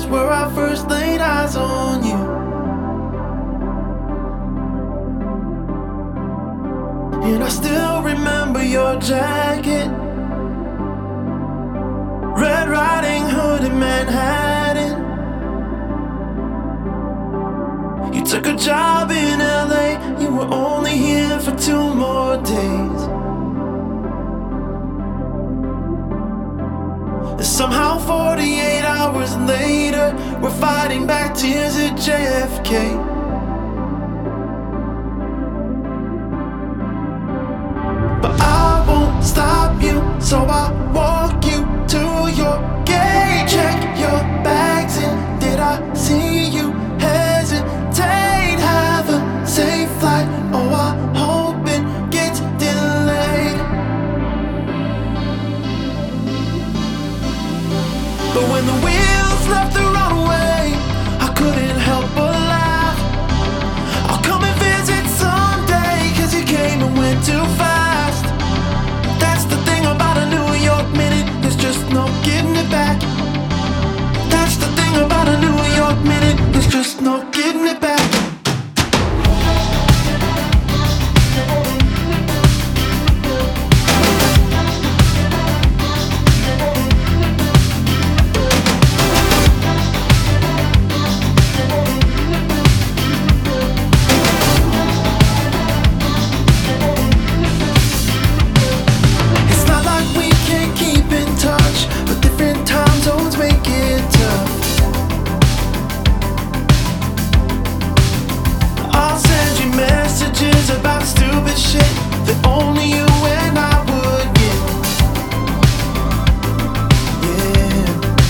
was where I first laid eyes on you. And I still remember your jacket, Red Riding Hood in Manhattan. You took a job in LA, you were only here for 2 more days. And somehow 48 hours later, we're fighting back tears at JFK. But I won't stop you, so I walk you to your gate. Check your bags in, did I see you hesitate? Have a safe flight, oh I hope it gets delayed. But when the wheels left the runway, I couldn't help but laugh. I'll come and visit someday, 'cause you came and went too fast. That's the thing about a New York minute, there's just no getting it back. That's the thing about a New York minute, there's just no getting it back. It's not like we can't keep in touch, but different time zones make it tough. I'll send you messages about stupid shit that only you and I would get. Yeah.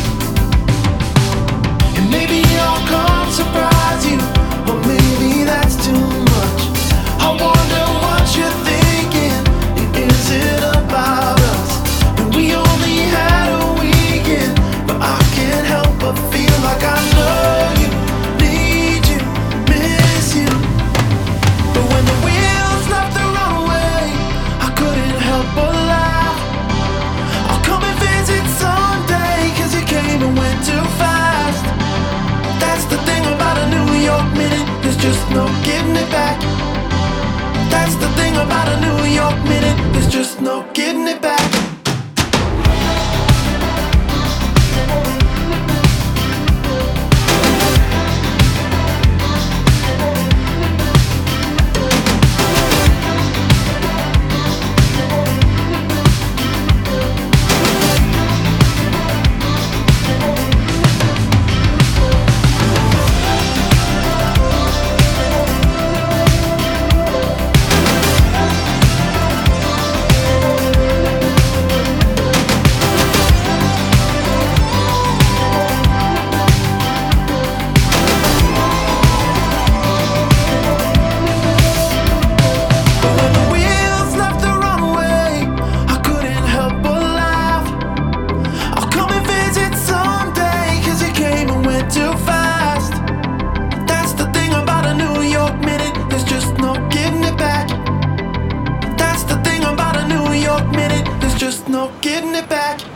And maybe I'll come surprise you, or maybe that's too much. I wonder what you're thinking, and is it about us? And we only had a weekend, but I can't help but feel like I love you, need you, miss you. But when the wheels left the runway, I couldn't help but laugh. I'll come and visit someday, 'cause you came and went too fast. That's the thing about a New York minute, there's just no getting it back. That's the thing about a New York minute, there's just no getting it back. But when the wheels left the runway, I couldn't help but laugh. I'll come and visit someday, 'cause you came and went too fast. That's the thing about a New York minute, there's just no getting it back. That's the thing about a New York minute, there's just no getting it back.